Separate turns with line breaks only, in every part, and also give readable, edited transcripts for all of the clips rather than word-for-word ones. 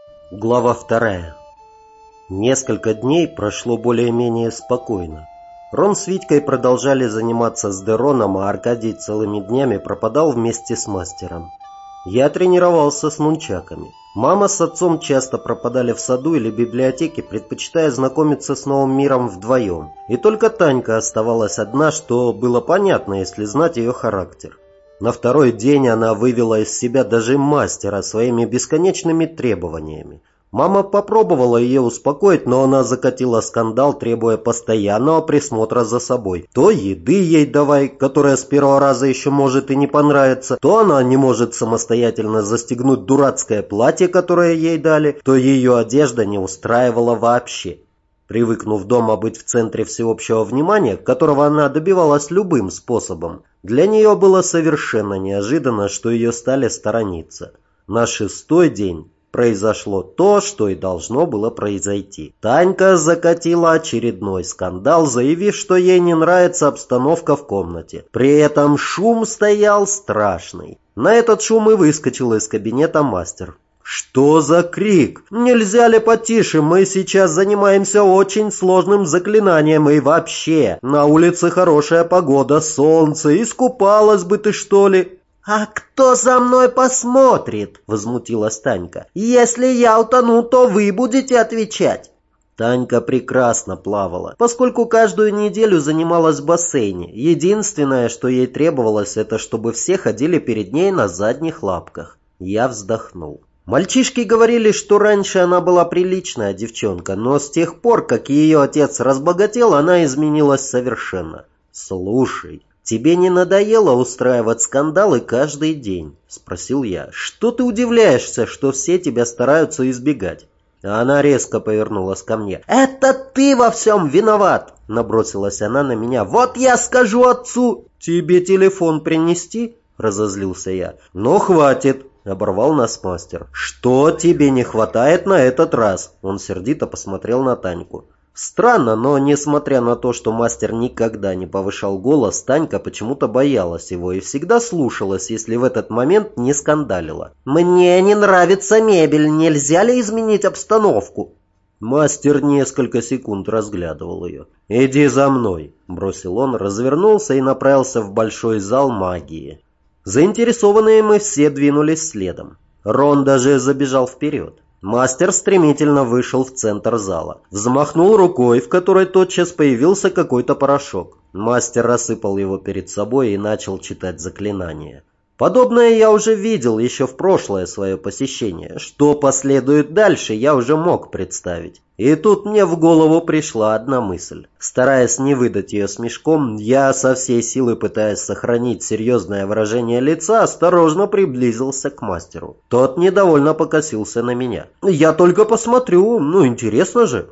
Глава 2. Несколько дней прошло более-менее спокойно. Рон с Витькой продолжали заниматься с Дероном, а Аркадий целыми днями пропадал вместе с мастером. Я тренировался с нунчаками. Мама с отцом часто пропадали в саду или библиотеке, предпочитая знакомиться с новым миром вдвоем. И только Танька оставалась одна, что было понятно, если знать ее характер. На второй день она вывела из себя даже мастера своими бесконечными требованиями. Мама попробовала ее успокоить, но она закатила скандал, требуя постоянного присмотра за собой. То еды ей давай, которая с первого раза еще может и не понравиться, то она не может самостоятельно застегнуть дурацкое платье, которое ей дали, то ее одежда не устраивала вообще. Привыкнув дома быть в центре всеобщего внимания, которого она добивалась любым способом, для нее было совершенно неожиданно, что ее стали сторониться. На шестой день произошло то, что и должно было произойти. Танька закатила очередной скандал, заявив, что ей не нравится обстановка в комнате. При этом шум стоял страшный. На этот шум и выскочил из кабинета мастер. «Что за крик? Нельзя ли потише? Мы сейчас занимаемся очень сложным заклинанием, и вообще, на улице хорошая погода, солнце, искупалась бы ты, что ли?» «А кто за мной посмотрит?» — возмутилась Танька. «Если я утону, то вы будете отвечать». Танька прекрасно плавала, поскольку каждую неделю занималась в бассейне. Единственное, что ей требовалось, это чтобы все ходили перед ней на задних лапках. Я вздохнул. Мальчишки говорили, что раньше она была приличная девчонка, но с тех пор, как ее отец разбогател, она изменилась совершенно. «Слушай, тебе не надоело устраивать скандалы каждый день?» — спросил я. «Что ты удивляешься, что все тебя стараются избегать?» Она резко повернулась ко мне. «Это ты во всем виноват!» — набросилась она на меня. «Вот я скажу отцу!» «Тебе телефон принести?» — разозлился я. «Ну, хватит!» — оборвал нас мастер. «Что тебе не хватает на этот раз?» Он сердито посмотрел на Таньку. Странно, но несмотря на то, что мастер никогда не повышал голос, Танька почему-то боялась его и всегда слушалась, если в этот момент не скандалила. «Мне не нравится мебель, нельзя ли изменить обстановку?» Мастер несколько секунд разглядывал ее. «Иди за мной», — бросил он, развернулся и направился в большой зал магии. Заинтересованные мы все двинулись следом. Рон даже забежал вперед. Мастер стремительно вышел в центр зала. Взмахнул рукой, в которой тотчас появился какой-то порошок. Мастер рассыпал его перед собой и начал читать заклинание. Подобное я уже видел еще в прошлое свое посещение. Что последует дальше, я уже мог представить. И тут мне в голову пришла одна мысль. Стараясь не выдать ее смешком, я со всей силы, пытаясь сохранить серьезное выражение лица, осторожно приблизился к мастеру. Тот недовольно покосился на меня. «Я только посмотрю, интересно же».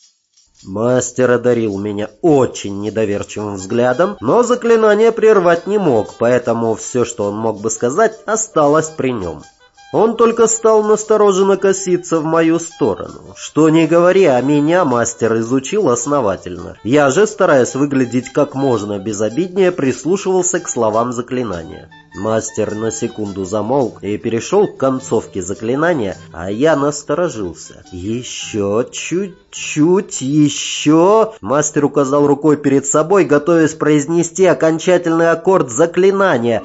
Мастер одарил меня очень недоверчивым взглядом, но заклинание прервать не мог, поэтому все, что он мог бы сказать, осталось при нем. Он только стал настороженно коситься в мою сторону. Что ни говори, а меня мастер изучил основательно. Я же, стараясь выглядеть как можно безобиднее, прислушивался к словам заклинания. Мастер на секунду замолк и перешел к концовке заклинания, а я насторожился. «Еще чуть-чуть, еще...» Мастер указал рукой перед собой, готовясь произнести окончательный аккорд заклинания.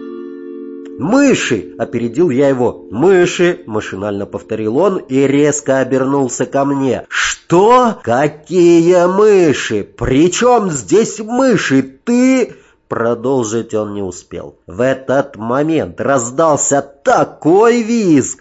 «Мыши!» — опередил я его. «Мыши!» — машинально повторил он и резко обернулся ко мне. «Что? Какие мыши? При чем здесь мыши? Ты...» Продолжить он не успел. В этот момент раздался такой визг.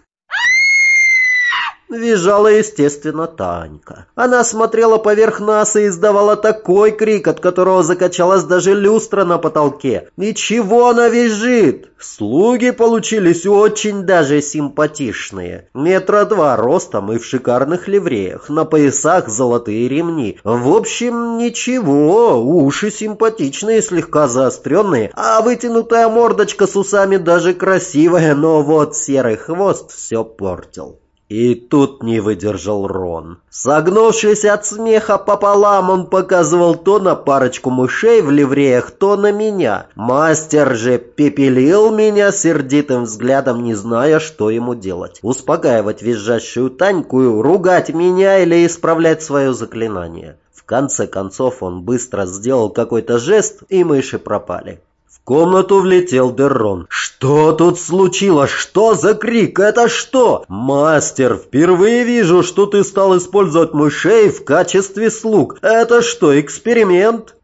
Визжала, естественно, Танька. Она смотрела поверх нас и издавала такой крик, от которого закачалась даже люстра на потолке. И чего она визжит? Слуги получились очень даже симпатичные. 2 метра ростом и в шикарных ливреях, на поясах золотые ремни. В общем, ничего, уши симпатичные, слегка заостренные, а вытянутая мордочка с усами даже красивая, но вот серый хвост все портил. И тут не выдержал Рон. Согнувшись от смеха пополам, он показывал то на парочку мышей в ливреях, то на меня. Мастер же пепелил меня сердитым взглядом, не зная, что ему делать. Успокаивать визжащую Таньку, ругать меня или исправлять свое заклинание. В конце концов он быстро сделал какой-то жест, и мыши пропали. В комнату влетел Деррон. «Что тут случилось? Что за крик? Это что?» «Мастер, впервые вижу, что ты стал использовать мышей в качестве слуг. Это что, эксперимент?»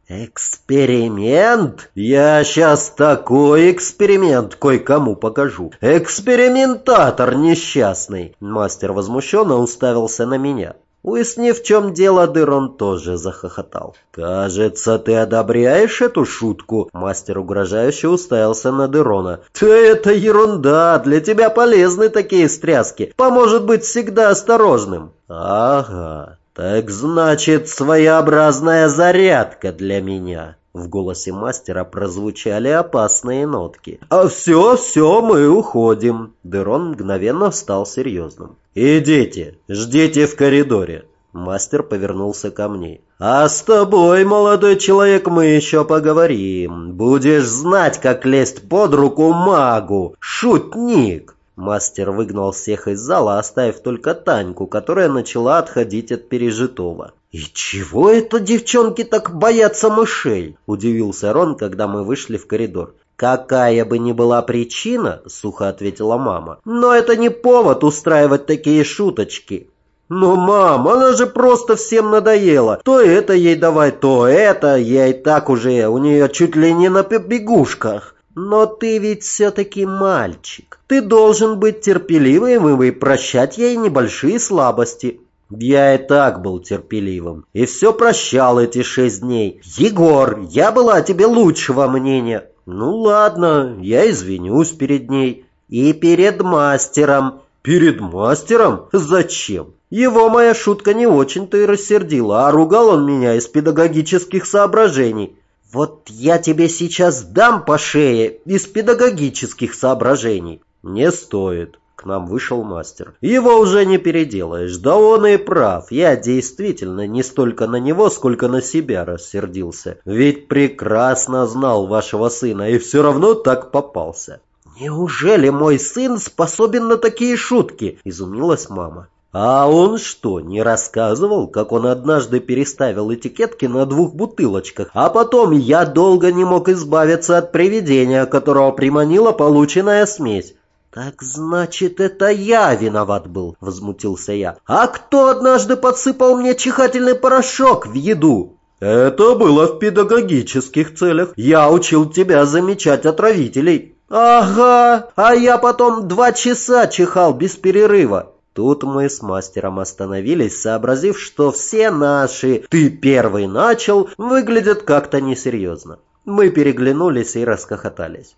«Эксперимент? Я сейчас такой эксперимент кое-кому покажу. Экспериментатор несчастный!» Мастер возмущенно уставился на меня. Уяснив, в чем дело, Деррон тоже захохотал. «Кажется, ты одобряешь эту шутку?» Мастер угрожающе уставился на Деррона. «Да это ерунда, для тебя полезны такие стряски. Поможет быть всегда осторожным». «Ага, так значит, своеобразная зарядка для меня». В голосе мастера прозвучали опасные нотки. «А все, мы уходим». Деррон мгновенно стал серьезным. «Идите, ждите в коридоре». Мастер повернулся ко мне. «А с тобой, молодой человек, мы еще поговорим. Будешь знать, как лезть под руку магу. Шутник!» Мастер выгнал всех из зала, оставив только Таньку, которая начала отходить от пережитого. «И чего это девчонки так боятся мышей?» – удивился Рон, когда мы вышли в коридор. «Какая бы ни была причина, — сухо ответила мама, — но это не повод устраивать такие шуточки». «Но, мам, она же просто всем надоела. То это ей давай, то это. Я и так уже у нее чуть ли не на побегушках». «Но ты ведь все-таки мальчик. Ты должен быть терпеливым и прощать ей небольшие слабости». «Я и так был терпеливым. И все прощал эти 6 дней. Егор, я была о тебе лучшего мнения». «Ну ладно, я извинюсь перед ней». «И перед мастером». «Перед мастером? Зачем? Его моя шутка не очень-то и рассердила, а ругал он меня из педагогических соображений». «Вот я тебе сейчас дам по шее из педагогических соображений». «Не стоит». К нам вышел мастер. «Его уже не переделаешь. Да он и прав. Я действительно не столько на него, сколько на себя рассердился. Ведь прекрасно знал вашего сына и все равно так попался». «Неужели мой сын способен на такие шутки?» – изумилась мама. «А он что, не рассказывал, как он однажды переставил этикетки на 2 бутылочках, а потом я долго не мог избавиться от привидения, которого приманила полученная смесь?» «Так значит, это я виноват был», — возмутился я. «А кто однажды подсыпал мне чихательный порошок в еду?» «Это было в педагогических целях. Я учил тебя замечать отравителей». «Ага, а я потом 2 часа чихал без перерыва». Тут мы с мастером остановились, сообразив, что все наши «ты первый начал» выглядят как-то несерьезно. Мы переглянулись и расхохотались.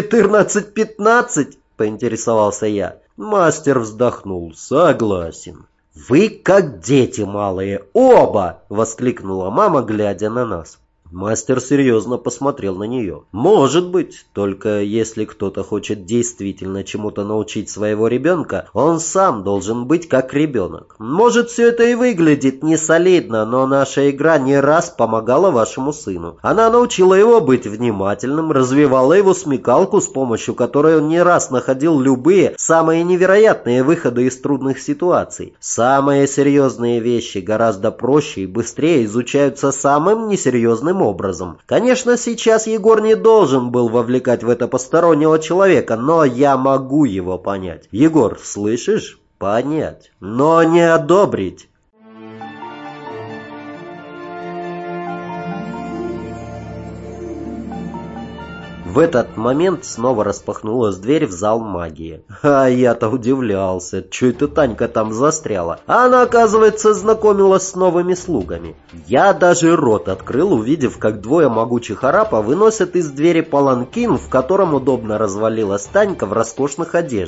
14-15? Поинтересовался я. Мастер вздохнул. Согласен. «Вы как дети малые, оба!» — воскликнула мама, глядя на нас. Мастер серьезно посмотрел на нее. «Может быть, только если кто-то хочет действительно чему-то научить своего ребенка, он сам должен быть как ребенок. Может, все это и выглядит несолидно, но наша игра не раз помогала вашему сыну. Она научила его быть внимательным, развивала его смекалку, с помощью которой он не раз находил любые, самые невероятные выходы из трудных ситуаций. Самые серьезные вещи гораздо проще и быстрее изучаются самым несерьезным образом. Конечно, сейчас Егор не должен был вовлекать в это постороннего человека, но я могу его понять. Егор, слышишь? Понять, но не одобрить. В этот момент снова распахнулась дверь в зал магии. А я-то удивлялся, что это Танька там застряла. Она, оказывается, знакомилась с новыми слугами. Я даже рот открыл, увидев, как 2 могучих арапа выносят из двери паланкин, в котором удобно развалилась Танька в роскошных одеждах.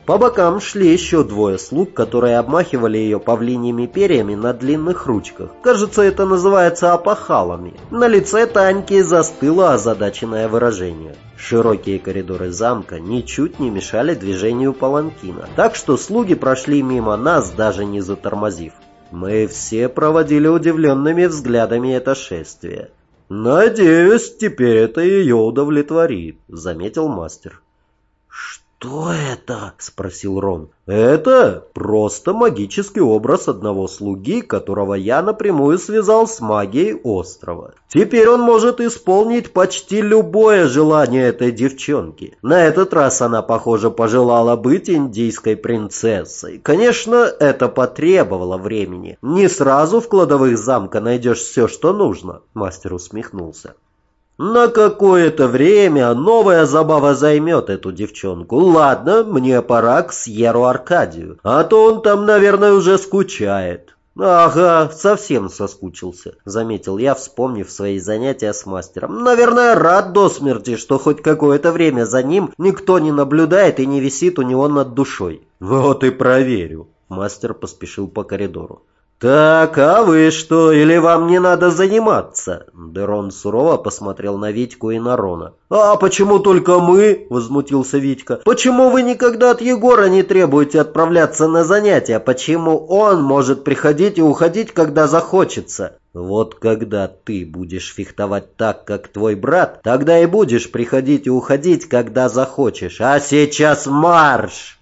По бокам шли еще двое слуг, которые обмахивали ее павлиньими перьями на длинных ручках. Кажется, это называется опахалами. На лице Таньки застыло озадаченное выражение. Широкие коридоры замка ничуть не мешали движению паланкина, так что слуги прошли мимо нас, даже не затормозив. Мы все проводили удивленными взглядами это шествие. «Надеюсь, теперь это ее удовлетворит», — заметил мастер. «Что это?» — спросил Рон. «Это просто магический образ одного слуги, которого я напрямую связал с магией острова. Теперь он может исполнить почти любое желание этой девчонки. На этот раз она, похоже, пожелала быть индийской принцессой. Конечно, это потребовало времени. Не сразу в кладовых замка найдешь все, что нужно», — мастер усмехнулся. «На какое-то время новая забава займет эту девчонку. Ладно, мне пора к Сьеру Аркадию, а то он там, наверное, уже скучает». «Ага, совсем соскучился», — заметил я, вспомнив свои занятия с мастером. «Наверное, рад до смерти, что хоть какое-то время за ним никто не наблюдает и не висит у него над душой». «Вот и проверю». Мастер поспешил по коридору. «Так, а вы что, или вам не надо заниматься?» Дерон сурово посмотрел на Витьку и на Рона. «А почему только мы?» — возмутился Витька. «Почему вы никогда от Егора не требуете отправляться на занятия? Почему он может приходить и уходить, когда захочется?» «Вот когда ты будешь фехтовать так, как твой брат, тогда и будешь приходить и уходить, когда захочешь. А сейчас марш!»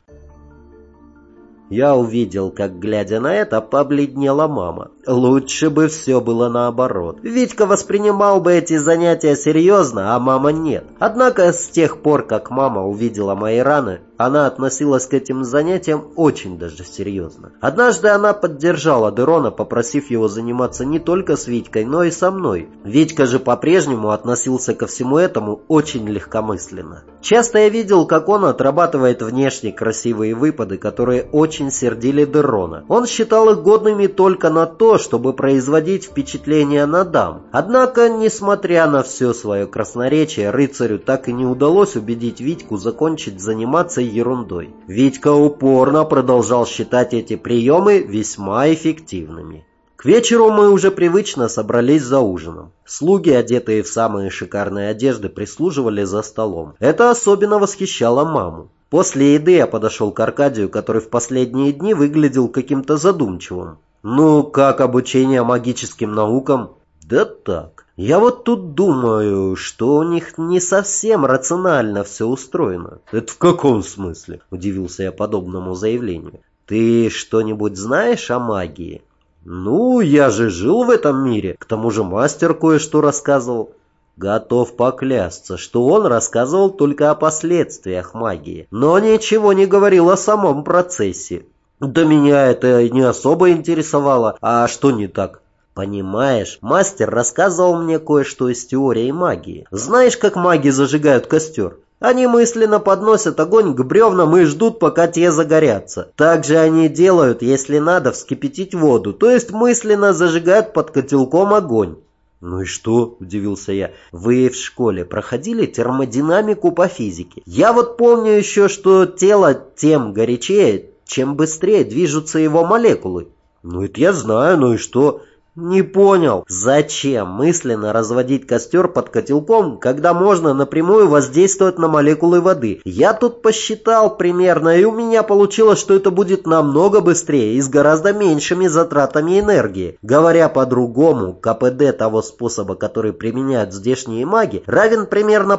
Я увидел, как, глядя на это, побледнела мама. Лучше бы все было наоборот. Витька воспринимал бы эти занятия серьезно, а мама нет. Однако с тех пор, как мама увидела мои раны, она относилась к этим занятиям очень даже серьезно. Однажды она поддержала Дерона, попросив его заниматься не только с Витькой, но и со мной. Витька же по-прежнему относился ко всему этому очень легкомысленно. Часто я видел, как он отрабатывает внешне красивые выпады, которые очень сердили Дерона. Он считал их годными только на то, чтобы производить впечатление на дам. Однако, несмотря на все свое красноречие, рыцарю так и не удалось убедить Витьку закончить заниматься ерундой. Витька упорно продолжал считать эти приемы весьма эффективными. К вечеру мы уже привычно собрались за ужином. Слуги, одетые в самые шикарные одежды, прислуживали за столом. Это особенно восхищало маму. После еды я подошел к Аркадию, который в последние дни выглядел каким-то задумчивым. «Ну, как обучение магическим наукам?» «Да так. Я вот тут думаю, что у них не совсем рационально все устроено». «Это в каком смысле?» – удивился я подобному заявлению. «Ты что-нибудь знаешь о магии?» «Ну, я же жил в этом мире. К тому же мастер кое-что рассказывал». Готов поклясться, что он рассказывал только о последствиях магии, но ничего не говорил о самом процессе. Да меня это не особо интересовало. А что не так? Понимаешь, мастер рассказывал мне кое-что из теории магии. Знаешь, как маги зажигают костер? Они мысленно подносят огонь к бревнам и ждут, пока те загорятся. Так же они делают, если надо вскипятить воду, то есть мысленно зажигают под котелком огонь. «Ну и что?» – удивился я. «Вы в школе проходили термодинамику по физике? Я вот помню еще, что тело тем горячее, чем быстрее движутся его молекулы». «Ну это я знаю, ну и что?» «Не понял, зачем мысленно разводить костер под котелком, когда можно напрямую воздействовать на молекулы воды? Я тут посчитал примерно, и у меня получилось, что это будет намного быстрее и с гораздо меньшими затратами энергии. Говоря по-другому, КПД того способа, который применяют здешние маги, равен примерно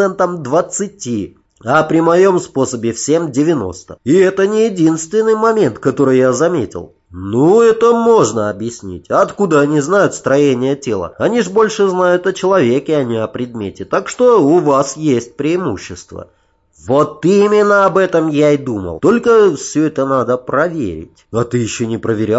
20%. А при моем способе всем 90%. И это не единственный момент, который я заметил». «Ну, это можно объяснить. Откуда они знают строение тела? Они ж больше знают о человеке, а не о предмете. Так что у вас есть преимущество». «Вот именно об этом я и думал. Только все это надо проверить». «А ты еще не проверял?»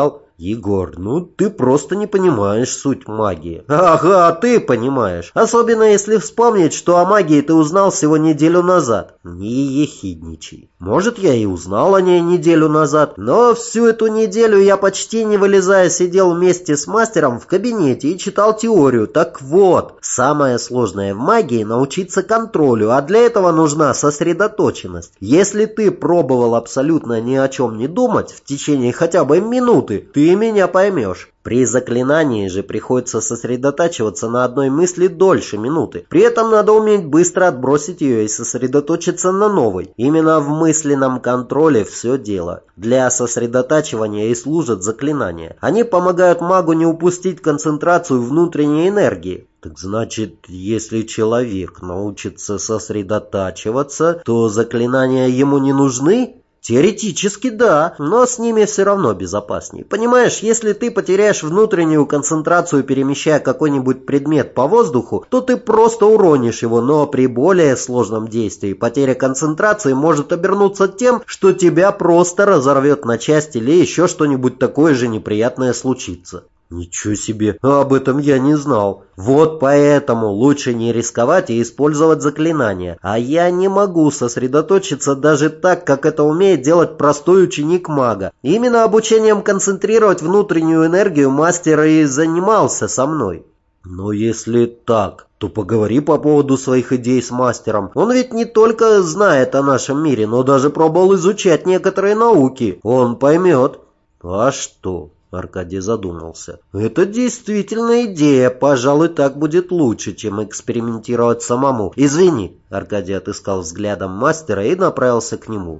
Егор, ну ты просто не понимаешь суть магии. Ага, ты понимаешь. Особенно если вспомнить, что о магии ты узнал всего неделю назад. Не ехидничай. Может, я и узнал о ней неделю назад, но всю эту неделю я почти не вылезая сидел вместе с мастером в кабинете и читал теорию. Так вот, самое сложное в магии научиться контролю, а для этого нужна сосредоточенность. Если ты пробовал абсолютно ни о чем не думать в течение хотя бы минуты, ты меня поймешь. При заклинании же приходится сосредотачиваться на одной мысли дольше минуты. При этом надо уметь быстро отбросить ее и сосредоточиться на новой. Именно в мысленном контроле все дело. Для сосредотачивания и служат заклинания. Они помогают магу не упустить концентрацию внутренней энергии. Так значит, если человек научится сосредотачиваться, то заклинания ему не нужны? Теоретически да, но с ними все равно безопаснее. Понимаешь, если ты потеряешь внутреннюю концентрацию, перемещая какой-нибудь предмет по воздуху, то ты просто уронишь его, но при более сложном действии потеря концентрации может обернуться тем, что тебя просто разорвет на части или еще что-нибудь такое же неприятное случится. Ничего себе, об этом я не знал. Вот поэтому лучше не рисковать и использовать заклинания. А я не могу сосредоточиться даже так, как это умеет делать простой ученик мага. Именно обучением концентрировать внутреннюю энергию мастер и занимался со мной. Но если так, то поговори по поводу своих идей с мастером. Он ведь не только знает о нашем мире, но даже пробовал изучать некоторые науки. Он поймет. А что? Аркадий задумался. Это действительно идея. Пожалуй, так будет лучше, чем экспериментировать самому. Извини. Аркадий отыскал взглядом мастера и направился к нему.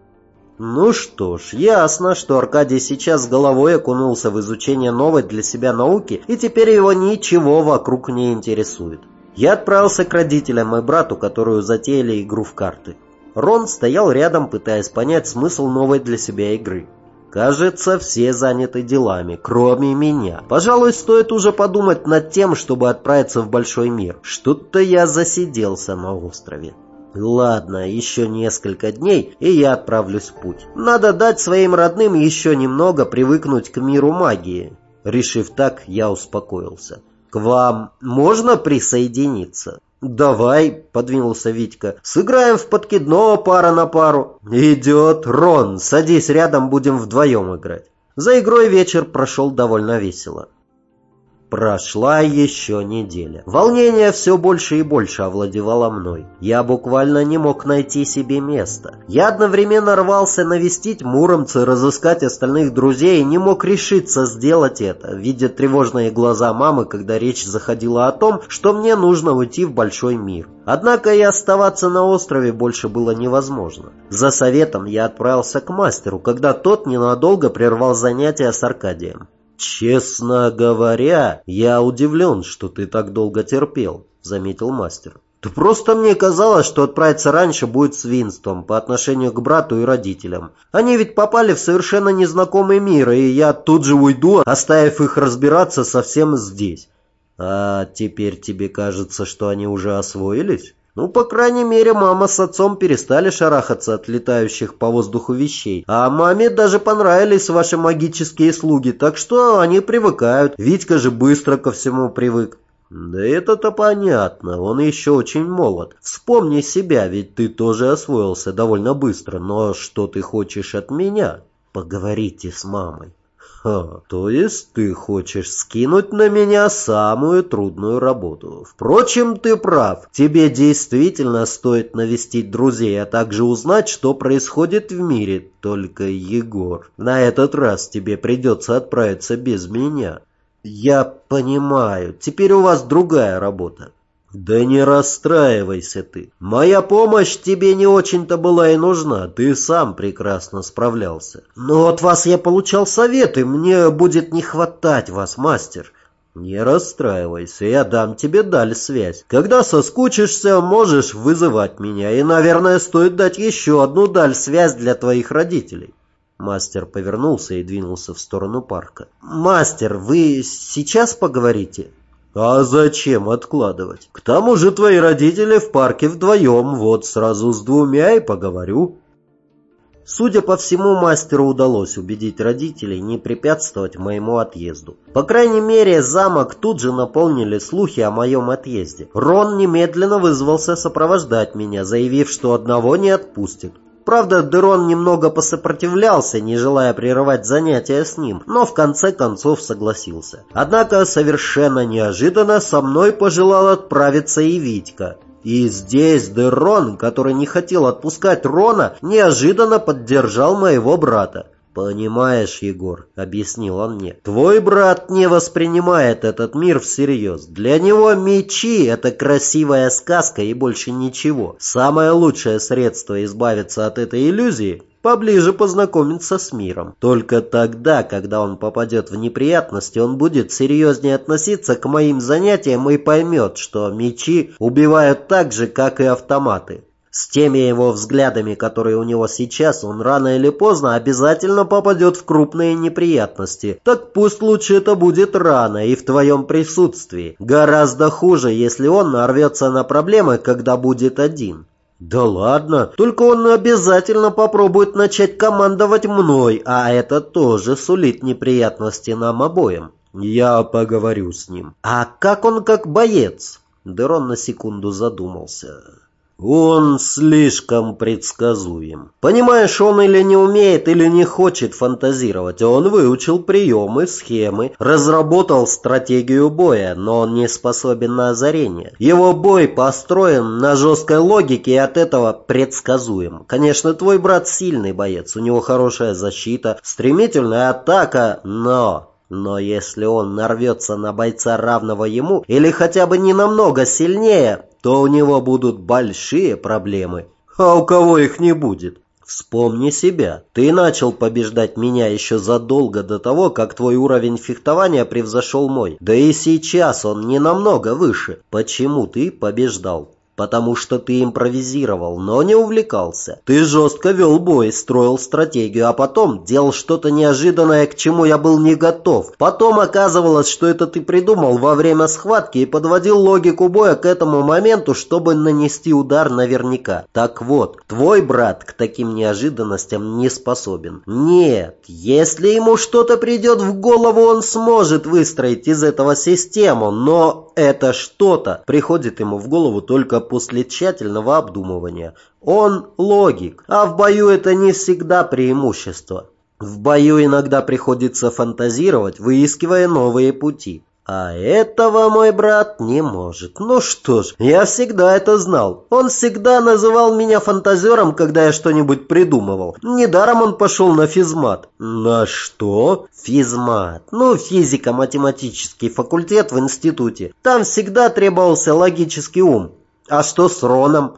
Ну что ж, ясно, что Аркадий сейчас с головой окунулся в изучение новой для себя науки, и теперь его ничего вокруг не интересует. Я отправился к родителям и брату, которые затеяли игру в карты. Рон стоял рядом, пытаясь понять смысл новой для себя игры. Кажется, все заняты делами, кроме меня. Пожалуй, стоит уже подумать над тем, чтобы отправиться в большой мир. Что-то я засиделся на острове. Ладно, еще несколько дней, и я отправлюсь в путь. Надо дать своим родным еще немного привыкнуть к миру магии. Решив так, я успокоился. К вам можно присоединиться? «Давай», — подвинулся Витька, — «сыграем в подкидного пара на пару». «Идет, Рон, садись рядом, будем вдвоем играть». За игрой вечер прошел довольно весело. Прошла еще неделя. Волнение все больше и больше овладевало мной. Я буквально не мог найти себе места. Я одновременно рвался навестить Муромца, разыскать остальных друзей и не мог решиться сделать это, видя тревожные глаза мамы, когда речь заходила о том, что мне нужно уйти в большой мир. Однако и оставаться на острове больше было невозможно. За советом я отправился к мастеру, когда тот ненадолго прервал занятия с Аркадием. «Честно говоря, я удивлен, что ты так долго терпел», — заметил мастер. «Да просто мне казалось, что отправиться раньше будет свинством по отношению к брату и родителям. Они ведь попали в совершенно незнакомый мир, и я тут же уйду, оставив их разбираться совсем здесь. А теперь тебе кажется, что они уже освоились?» Ну, по крайней мере, мама с отцом перестали шарахаться от летающих по воздуху вещей. А маме даже понравились ваши магические слуги, так что они привыкают. Витька же быстро ко всему привык. Да это-то понятно, он еще очень молод. Вспомни себя, ведь ты тоже освоился довольно быстро. Но что ты хочешь от меня? Поговорите с мамой. То есть ты хочешь скинуть на меня самую трудную работу. Впрочем, ты прав. Тебе действительно стоит навестить друзей, а также узнать, что происходит в мире. Только, Егор, на этот раз тебе придется отправиться без меня. Я понимаю, теперь у вас другая работа. Да не расстраивайся ты. Моя помощь тебе не очень-то была и нужна. Ты сам прекрасно справлялся. Но от вас я получал советы. Мне будет не хватать вас, мастер. Не расстраивайся, я дам тебе даль-связь. Когда соскучишься, можешь вызывать меня. И, наверное, стоит дать еще одну даль-связь для твоих родителей. Мастер повернулся и двинулся в сторону парка. Мастер, вы сейчас поговорите? А зачем откладывать? К тому же твои родители в парке вдвоем, вот сразу с двумя и поговорю. Судя по всему, мастеру удалось убедить родителей не препятствовать моему отъезду. По крайней мере, замок тут же наполнили слухи о моем отъезде. Рон немедленно вызвался сопровождать меня, заявив, что одного не отпустит. Правда, Дерон немного посопротивлялся, не желая прерывать занятия с ним, но в конце концов согласился. Однако совершенно неожиданно со мной пожелал отправиться и Витька. И здесь Дерон, который не хотел отпускать Рона, неожиданно поддержал моего брата. «Понимаешь, Егор», — объяснил он мне, — «твой брат не воспринимает этот мир всерьез. Для него мечи — это красивая сказка и больше ничего. Самое лучшее средство избавиться от этой иллюзии — поближе познакомиться с миром. Только тогда, когда он попадет в неприятности, он будет серьезнее относиться к моим занятиям и поймет, что мечи убивают так же, как и автоматы». С теми его взглядами, которые у него сейчас, он рано или поздно обязательно попадет в крупные неприятности. Так пусть лучше это будет рано и в твоем присутствии. Гораздо хуже, если он нарвется на проблемы, когда будет один. Да ладно, только он обязательно попробует начать командовать мной, а это тоже сулит неприятности нам обоим. Я поговорю с ним. А как он как боец? Дерон на секунду задумался. Он слишком предсказуем. Понимаешь, он или не умеет, или не хочет фантазировать. Он выучил приемы, схемы, разработал стратегию боя, но он не способен на озарение. Его бой построен на жесткой логике и от этого предсказуем. Конечно, твой брат сильный боец, у него хорошая защита, стремительная атака, Но если он нарвется на бойца равного ему, или хотя бы не намного сильнее, то у него будут большие проблемы. А у кого их не будет? Вспомни себя. Ты начал побеждать меня еще задолго до того, как твой уровень фехтования превзошел мой. Да и сейчас он не намного выше. Почему ты побеждал? Потому что ты импровизировал, но не увлекался. Ты жестко вел бой, строил стратегию, а потом делал что-то неожиданное, к чему я был не готов. Потом оказывалось, что это ты придумал во время схватки и подводил логику боя к этому моменту, чтобы нанести удар наверняка. Так вот, твой брат к таким неожиданностям не способен. Нет, если ему что-то придет в голову, он сможет выстроить из этого систему, но это что-то приходит ему в голову только после тщательного обдумывания. Он логик, а в бою это не всегда преимущество. В бою иногда приходится фантазировать, выискивая новые пути. А этого мой брат не может. Ну что ж, я всегда это знал. Он всегда называл меня фантазером, когда я что-нибудь придумывал. Недаром он пошел на физмат. На что? Физмат. Физико-математический факультет в институте. Там всегда требовался логический ум. А что с Роном?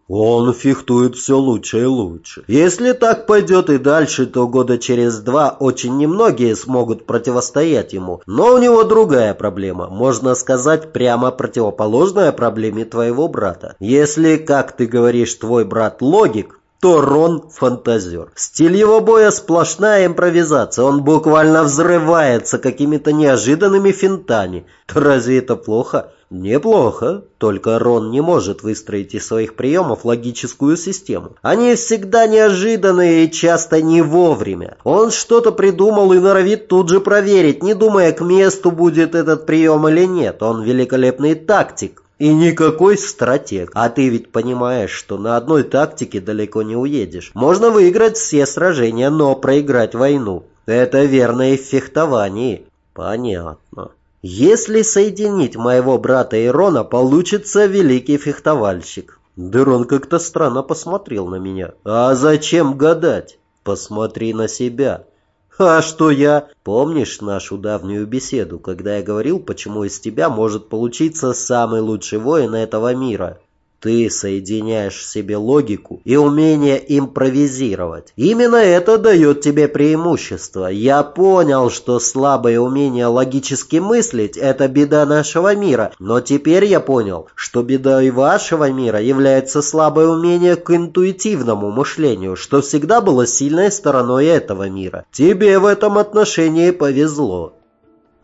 Он фехтует все лучше и лучше. Если так пойдет и дальше, то года через 2 очень немногие смогут противостоять ему. Но у него другая проблема. Можно сказать, прямо противоположная проблеме твоего брата. Если, как ты говоришь, твой брат логик, то Рон фантазер. Стиль его боя сплошная импровизация. Он буквально взрывается какими-то неожиданными финтами. Разве это плохо? Неплохо. Только Рон не может выстроить из своих приемов логическую систему. Они всегда неожиданные и часто не вовремя. Он что-то придумал и норовит тут же проверить, не думая, к месту будет этот прием или нет. Он великолепный тактик. И никакой стратег. А ты ведь понимаешь, что на одной тактике далеко не уедешь. Можно выиграть все сражения, но проиграть войну. Это верно и в фехтовании. Понятно. Если соединить моего брата и Рона, получится великий фехтовальщик. Дерон как-то странно посмотрел на меня. А зачем гадать? Посмотри на себя. А что я? Помнишь нашу давнюю беседу, когда я говорил, почему из тебя может получиться самый лучший воин этого мира? Ты соединяешь в себе логику и умение импровизировать. Именно это дает тебе преимущество. Я понял, что слабое умение логически мыслить – это беда нашего мира. Но теперь я понял, что бедой вашего мира является слабое умение к интуитивному мышлению, что всегда было сильной стороной этого мира. Тебе в этом отношении повезло.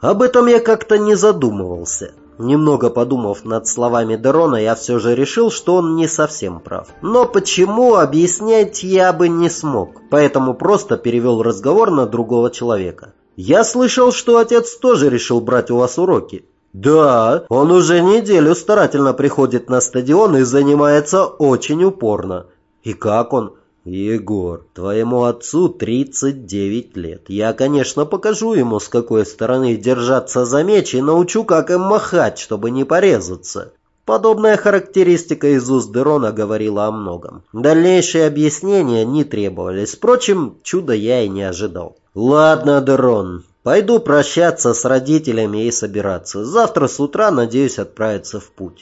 Об этом я как-то не задумывался. Немного подумав над словами Дерона, я все же решил, что он не совсем прав. Но почему, объяснять я бы не смог, поэтому просто перевел разговор на другого человека. «Я слышал, что отец тоже решил брать у вас уроки». «Да, он уже неделю старательно приходит на стадион и занимается очень упорно». «И как он?» «Егор, твоему отцу 39 лет. Я, конечно, покажу ему, с какой стороны держаться за меч и научу, как им махать, чтобы не порезаться». Подобная характеристика из уст Дерона говорила о многом. Дальнейшие объяснения не требовались. Впрочем, чуда я и не ожидал. «Ладно, Дерон, пойду прощаться с родителями и собираться. Завтра с утра надеюсь отправиться в путь».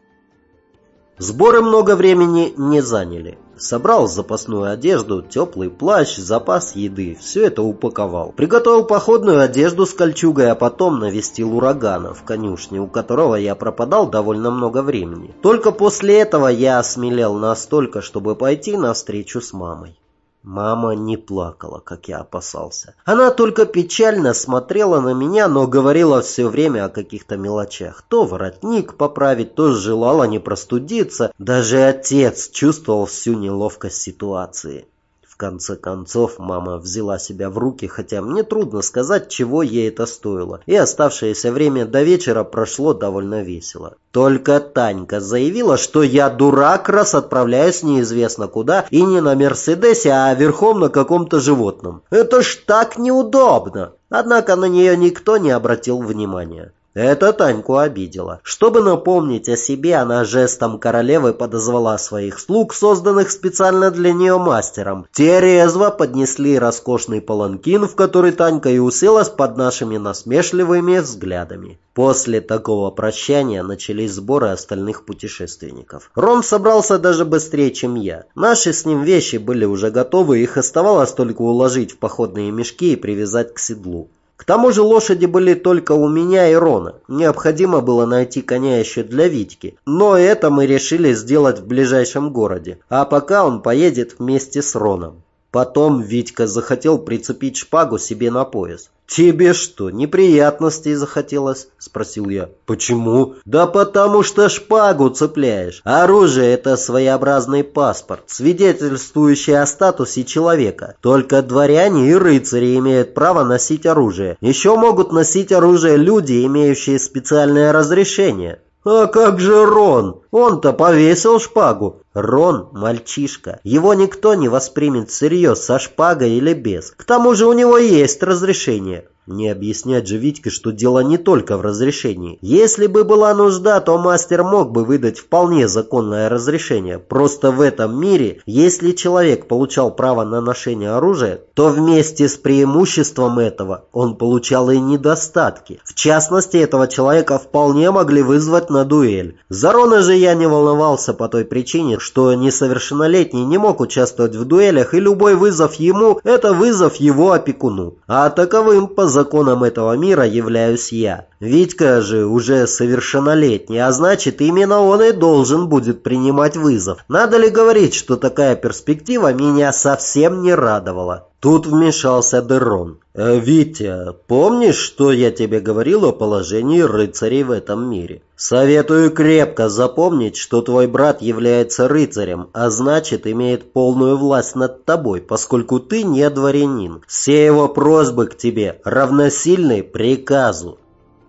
Сборы много времени не заняли. Собрал запасную одежду, теплый плащ, запас еды. Все это упаковал. Приготовил походную одежду с кольчугой, а потом навестил Урагана в конюшне, у которого я пропадал довольно много времени. Только после этого я осмелел настолько, чтобы пойти на встречу с мамой. Мама не плакала, как я опасался. Она только печально смотрела на меня, но говорила все время о каких-то мелочах. То воротник поправить, то желала не простудиться. Даже отец чувствовал всю неловкость ситуации. В конце концов, мама взяла себя в руки, хотя мне трудно сказать, чего ей это стоило. И оставшееся время до вечера прошло довольно весело. Только Танька заявила, что я дурак, раз отправляюсь неизвестно куда, и не на Мерседесе, а верхом на каком-то животном. Это ж так неудобно! Однако на нее никто не обратил внимания. Это Таньку обидело. Чтобы напомнить о себе, она жестом королевы подозвала своих слуг, созданных специально для нее мастером. Те резво поднесли роскошный паланкин, в который Танька и уселась под нашими насмешливыми взглядами. После такого прощания начались сборы остальных путешественников. Рон собрался даже быстрее, чем я. Наши с ним вещи были уже готовы, их оставалось только уложить в походные мешки и привязать к седлу. К тому же лошади были только у меня и Рона. Необходимо было найти коня еще для Витьки. Но это мы решили сделать в ближайшем городе. А пока он поедет вместе с Роном. Потом Витька захотел прицепить шпагу себе на пояс. «Тебе что, неприятностей захотелось?» – спросил я. «Почему?» «Да потому что шпагу цепляешь. Оружие – это своеобразный паспорт, свидетельствующий о статусе человека. Только дворяне и рыцари имеют право носить оружие. Еще могут носить оружие люди, имеющие специальное разрешение». «А как же Рон? Он-то повесил шпагу». Рон – мальчишка. Его никто не воспримет всерьез, со шпагой или без. К тому же у него есть разрешение. Не объяснять же Витьке, что дело не только в разрешении. Если бы была нужда, то мастер мог бы выдать вполне законное разрешение. Просто в этом мире, если человек получал право на ношение оружия, то вместе с преимуществом этого он получал и недостатки. В частности, этого человека вполне могли вызвать на дуэль. За Рона же я не волновался по той причине, что несовершеннолетний не мог участвовать в дуэлях, и любой вызов ему – это вызов его опекуну. А таковым по законам этого мира являюсь я. Витька же уже совершеннолетний, а значит, именно он и должен будет принимать вызов. Надо ли говорить, что такая перспектива меня совсем не радовала? Тут вмешался Дерон. «Витя, помнишь, что я тебе говорил о положении рыцарей в этом мире? Советую крепко запомнить, что твой брат является рыцарем, а значит, имеет полную власть над тобой, поскольку ты не дворянин. Все его просьбы к тебе равносильны приказу».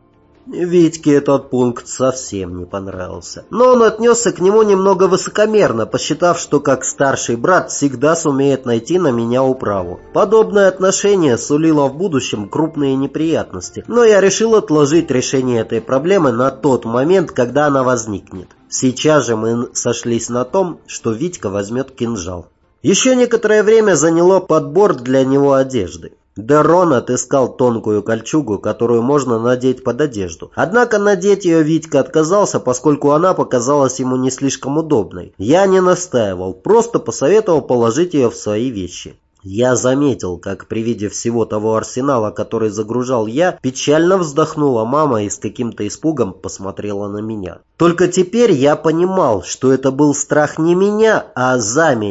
Витьке этот пункт совсем не понравился. Но он отнесся к нему немного высокомерно, посчитав, что как старший брат всегда сумеет найти на меня управу. Подобное отношение сулило в будущем крупные неприятности, но я решил отложить решение этой проблемы на тот момент, когда она возникнет. Сейчас же мы сошлись на том, что Витька возьмет кинжал. Еще некоторое время заняло подбор для него одежды. Дерон отыскал тонкую кольчугу, которую можно надеть под одежду. Однако надеть ее Витька отказался, поскольку она показалась ему не слишком удобной. Я не настаивал, просто посоветовал положить ее в свои вещи. Я заметил, как при виде всего того арсенала, который загружал я, печально вздохнула мама и с каким-то испугом посмотрела на меня. Только теперь я понимал, что это был страх не меня, а за меня.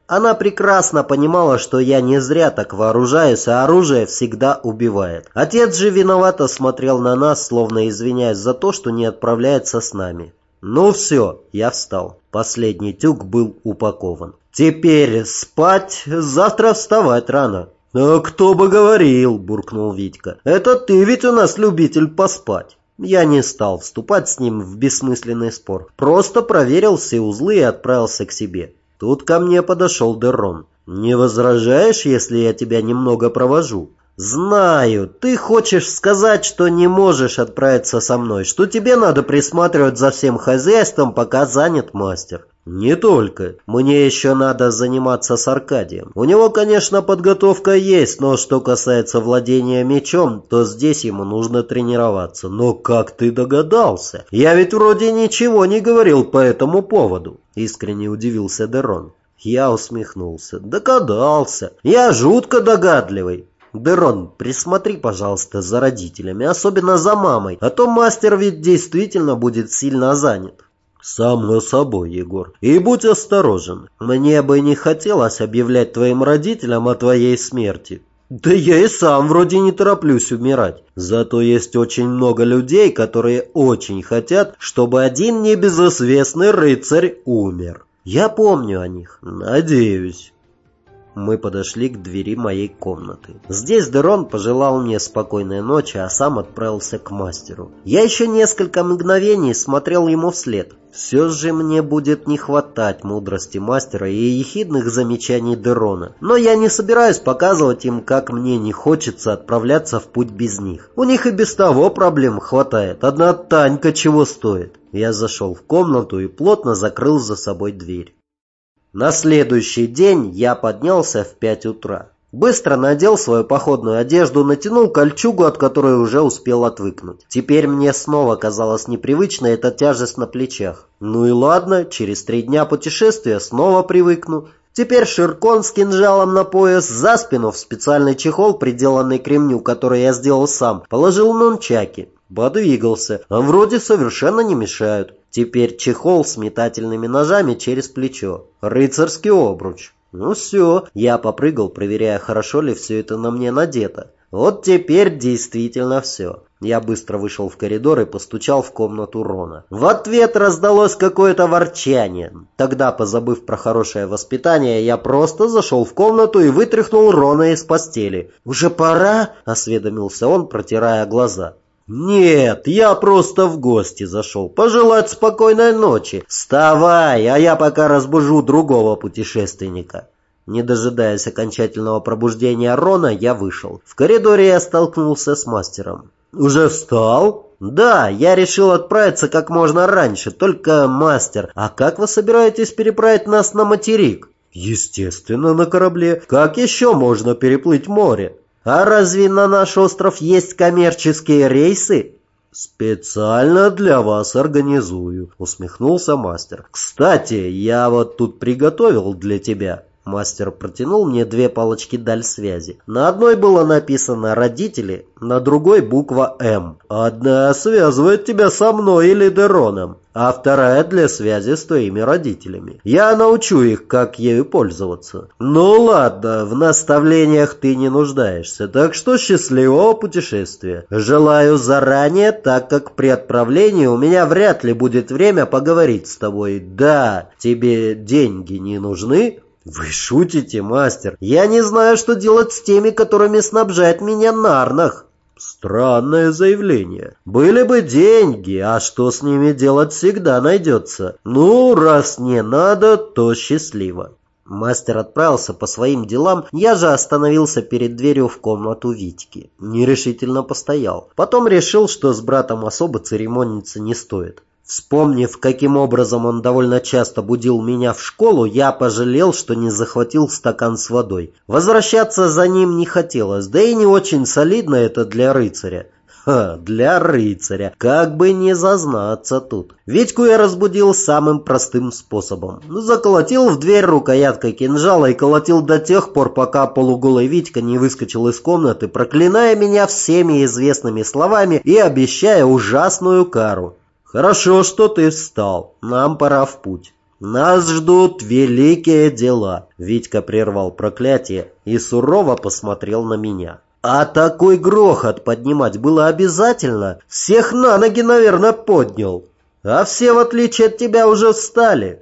Она прекрасно понимала, что я не зря так вооружаюсь, а оружие всегда убивает. Отец же виновато смотрел на нас, словно извиняясь за то, что не отправляется с нами. Ну все, я встал. Последний тюк был упакован. Теперь спать, завтра вставать рано. «А кто бы говорил», — буркнул Витька. «Это ты ведь у нас любитель поспать». Я не стал вступать с ним в бессмысленный спор. Просто проверил все узлы и отправился к себе. Тут ко мне подошел Дерон. «Не возражаешь, если я тебя немного провожу?» «Знаю, ты хочешь сказать, что не можешь отправиться со мной, что тебе надо присматривать за всем хозяйством, пока занят мастер». «Не только. Мне еще надо заниматься с Аркадием. У него, конечно, подготовка есть, но что касается владения мечом, то здесь ему нужно тренироваться». «Но как ты догадался? Я ведь вроде ничего не говорил по этому поводу», — искренне удивился Дерон. Я усмехнулся. «Догадался. Я жутко догадливый». «Дерон, присмотри, пожалуйста, за родителями, особенно за мамой, а то мастер ведь действительно будет сильно занят». «Само собой, Егор. И будь осторожен. Мне бы не хотелось объявлять твоим родителям о твоей смерти». «Да я и сам вроде не тороплюсь умирать. Зато есть очень много людей, которые очень хотят, чтобы один небезызвестный рыцарь умер. Я помню о них. Надеюсь». Мы подошли к двери моей комнаты. Здесь Дерон пожелал мне спокойной ночи, а сам отправился к мастеру. Я еще несколько мгновений смотрел ему вслед. Все же мне будет не хватать мудрости мастера и ехидных замечаний Дерона. Но я не собираюсь показывать им, как мне не хочется отправляться в путь без них. У них и без того проблем хватает. Одна Танька чего стоит. Я зашел в комнату и плотно закрыл за собой дверь. На следующий день я поднялся в 5 утра. Быстро надел свою походную одежду, натянул кольчугу, от которой уже успел отвыкнуть. Теперь мне снова казалась непривычной эта тяжесть на плечах. Ну и ладно, через 3 дня путешествия снова привыкну. Теперь ширкон с кинжалом на пояс, за спину в специальный чехол, приделанный к ремню, который я сделал сам, положил нунчаки. Подвигался, а вроде совершенно не мешают. Теперь чехол с метательными ножами через плечо. Рыцарский обруч. Ну все, я попрыгал, проверяя, хорошо ли все это на мне надето. Вот теперь действительно все. Я быстро вышел в коридор и постучал в комнату Рона. В ответ раздалось какое-то ворчание. Тогда, позабыв про хорошее воспитание, я просто зашел в комнату и вытряхнул Рона из постели. «Уже пора?» — осведомился он, протирая глаза. «Нет, я просто в гости зашел. Пожелать спокойной ночи. Вставай, а я пока разбужу другого путешественника». Не дожидаясь окончательного пробуждения Рона, я вышел. В коридоре я столкнулся с мастером. «Уже встал?» «Да, я решил отправиться как можно раньше. Только, мастер, а как вы собираетесь переправить нас на материк?» «Естественно, на корабле. Как еще можно переплыть море?» «А разве на наш остров есть коммерческие рейсы?» «Специально для вас организую», — усмехнулся мастер. «Кстати, я вот тут приготовил для тебя». Мастер протянул мне 2 палочки дальсвязи. На одной было написано «Родители», на другой буква «М». Одна связывает тебя со мной или Дероном, а вторая для связи с твоими родителями. Я научу их, как ею пользоваться. Ну ладно, в наставлениях ты не нуждаешься, так что счастливого путешествия. Желаю заранее, так как при отправлении у меня вряд ли будет время поговорить с тобой. Да, тебе деньги не нужны?» «Вы шутите, мастер? Я не знаю, что делать с теми, которыми снабжает меня Нарнах». «Странное заявление. Были бы деньги, а что с ними делать всегда найдется. Ну, раз не надо, то счастливо». Мастер отправился по своим делам, я же остановился перед дверью в комнату Витьки. Нерешительно постоял. Потом решил, что с братом особо церемониться не стоит. Вспомнив, каким образом он довольно часто будил меня в школу, я пожалел, что не захватил стакан с водой. Возвращаться за ним не хотелось, да и не очень солидно это для рыцаря. Для рыцаря. Как бы не зазнаться тут. Витьку я разбудил самым простым способом. Заколотил в дверь рукояткой кинжала и колотил до тех пор, пока полуголый Витька не выскочил из комнаты, проклиная меня всеми известными словами и обещая ужасную кару. «Хорошо, что ты встал. Нам пора в путь». Нас ждут великие дела. Витька прервал проклятие и сурово посмотрел на меня. А такой грохот поднимать было обязательно? Всех на ноги, наверное, поднял. А все, в отличие от тебя, уже встали.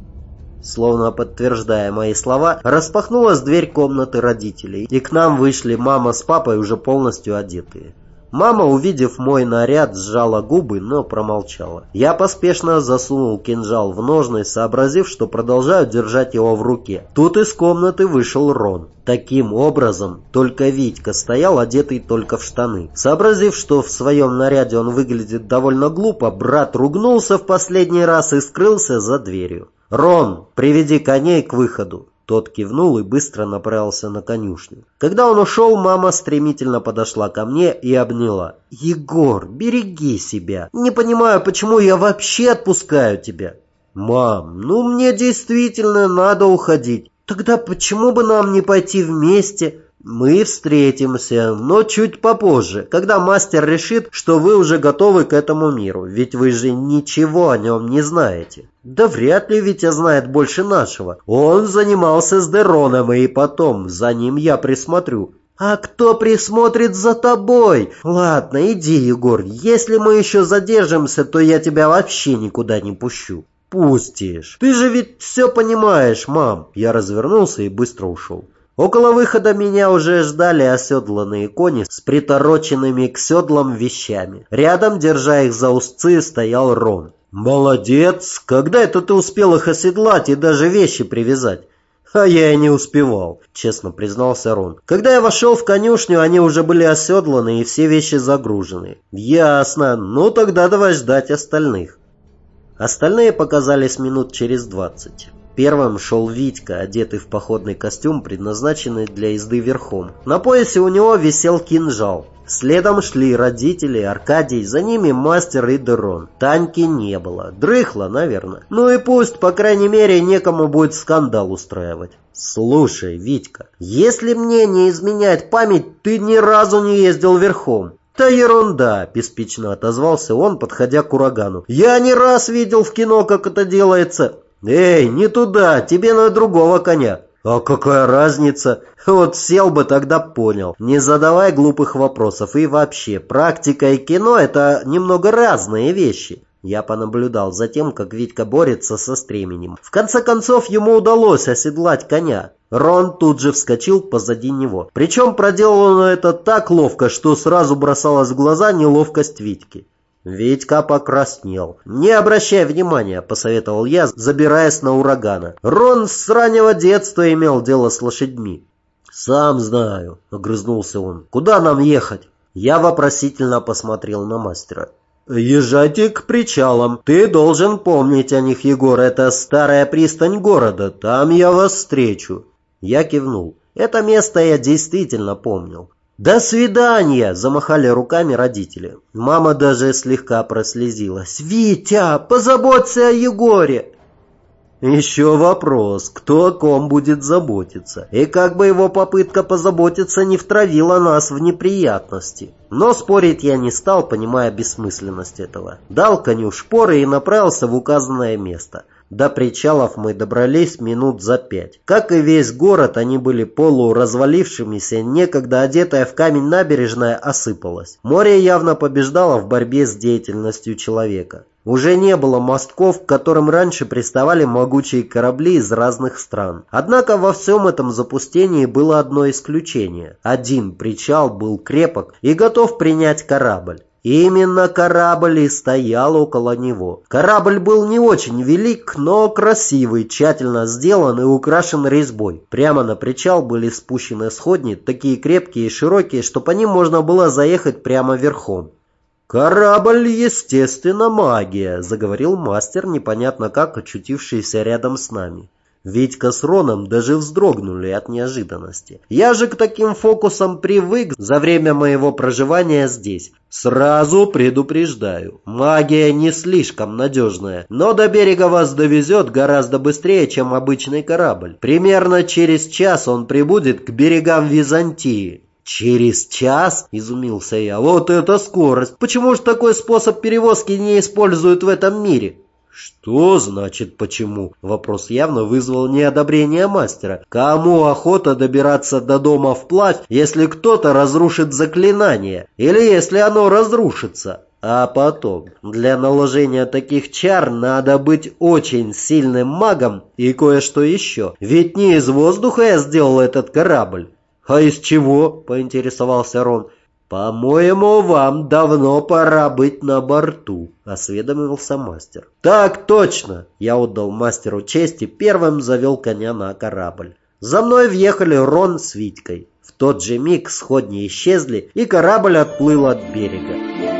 Словно подтверждая мои слова, распахнулась дверь комнаты родителей, и к нам вышли мама с папой уже полностью одетые. Мама, увидев мой наряд, сжала губы, но промолчала. Я поспешно засунул кинжал в ножны, сообразив, что продолжаю держать его в руке. Тут из комнаты вышел Рон. Таким образом, только Витька стоял, одетый только в штаны. Сообразив, что в своем наряде он выглядит довольно глупо, брат ругнулся в последний раз и скрылся за дверью. «Рон, приведи коней к выходу». Тот кивнул и быстро направился на конюшню. Когда он ушел, мама стремительно подошла ко мне и обняла. «Егор, береги себя. Не понимаю, почему я вообще отпускаю тебя». «Мам, ну мне действительно надо уходить. Тогда почему бы нам не пойти вместе?» «Мы встретимся, но чуть попозже, когда мастер решит, что вы уже готовы к этому миру, ведь вы же ничего о нем не знаете». «Да вряд ли Витя знает больше нашего. Он занимался с Дероном, и потом за ним я присмотрю». «А кто присмотрит за тобой? Ладно, иди, Егор, если мы еще задержимся, то я тебя вообще никуда не пущу». «Пустишь. Ты же ведь все понимаешь, мам». Я развернулся и быстро ушел. Около выхода меня уже ждали оседланные кони с притороченными к седлам вещами. Рядом, держа их за узцы, стоял Рон. «Молодец! Когда это ты успел их оседлать и даже вещи привязать?» «А я и не успевал», — честно признался Рон. «Когда я вошел в конюшню, они уже были оседланы и все вещи загружены». «Ясно. Ну тогда давай ждать остальных». Остальные показались минут через 20. Первым шел Витька, одетый в походный костюм, предназначенный для езды верхом. На поясе у него висел кинжал. Следом шли родители, Аркадий, за ними мастер и Дерон. Таньки не было. Дрыхла, наверное. Ну и пусть, по крайней мере, некому будет скандал устраивать. «Слушай, Витька, если мне не изменяет память, ты ни разу не ездил верхом». «Да ерунда», — беспечно отозвался он, подходя к урагану. «Я не раз видел в кино, как это делается». «Эй, не туда, тебе на другого коня». «А какая разница? Вот сел бы, тогда понял. Не задавай глупых вопросов. И вообще, практика и кино — это немного разные вещи». Я понаблюдал за тем, как Витька борется со стременем. В конце концов, ему удалось оседлать коня. Рон тут же вскочил позади него. Причем проделал он это так ловко, что сразу бросалась в глаза неловкость Витьки. Витька покраснел. «Не обращай внимания», — посоветовал я, забираясь на урагана. «Рон с раннего детства имел дело с лошадьми». «Сам знаю», — огрызнулся он. «Куда нам ехать?» Я вопросительно посмотрел на мастера. «Езжайте к причалам. Ты должен помнить о них, Егор. Это старая пристань города. Там я вас встречу». Я кивнул. Это место я действительно помнил. «До свидания!» – замахали руками родители. Мама даже слегка прослезилась. «Витя, позаботься о Егоре!» Еще вопрос, кто о ком будет заботиться, и как бы его попытка позаботиться не втравила нас в неприятности. Но спорить я не стал, понимая бессмысленность этого. Дал коню шпоры и направился в указанное место. До причалов мы добрались минут за 5. Как и весь город, они были полуразвалившимися, некогда одетая в камень набережная осыпалась. Море явно побеждало в борьбе с деятельностью человека. Уже не было мостков, к которым раньше приставали могучие корабли из разных стран. Однако во всем этом запустении было одно исключение. Один причал был крепок и готов принять корабль. Именно корабль и стоял около него. Корабль был не очень велик, но красивый, тщательно сделан и украшен резьбой. Прямо на причал были спущены сходни, такие крепкие и широкие, что по ним можно было заехать прямо верхом. «Корабль, естественно, магия», — заговорил мастер, непонятно как очутившийся рядом с нами. Витька с Роном даже вздрогнули от неожиданности. Я же к таким фокусам привык за время моего проживания здесь. Сразу предупреждаю, магия не слишком надежная, но до берега вас довезет гораздо быстрее, чем обычный корабль. Примерно через час он прибудет к берегам Византии. «Через час?» – изумился я. «Вот это скорость! Почему же такой способ перевозки не используют в этом мире?» «Что значит почему?» Вопрос явно вызвал неодобрение мастера. «Кому охота добираться до дома вплавь, если кто-то разрушит заклинание? Или если оно разрушится?» А потом, для наложения таких чар надо быть очень сильным магом и кое-что еще. Ведь не из воздуха я сделал этот корабль. «А из чего?» – поинтересовался Рон. «По-моему, вам давно пора быть на борту», — осведомился мастер. «Так точно!» — я отдал мастеру честь и первым завел коня на корабль. За мной въехали Рон с Витькой. В тот же миг сходни исчезли, и корабль отплыл от берега.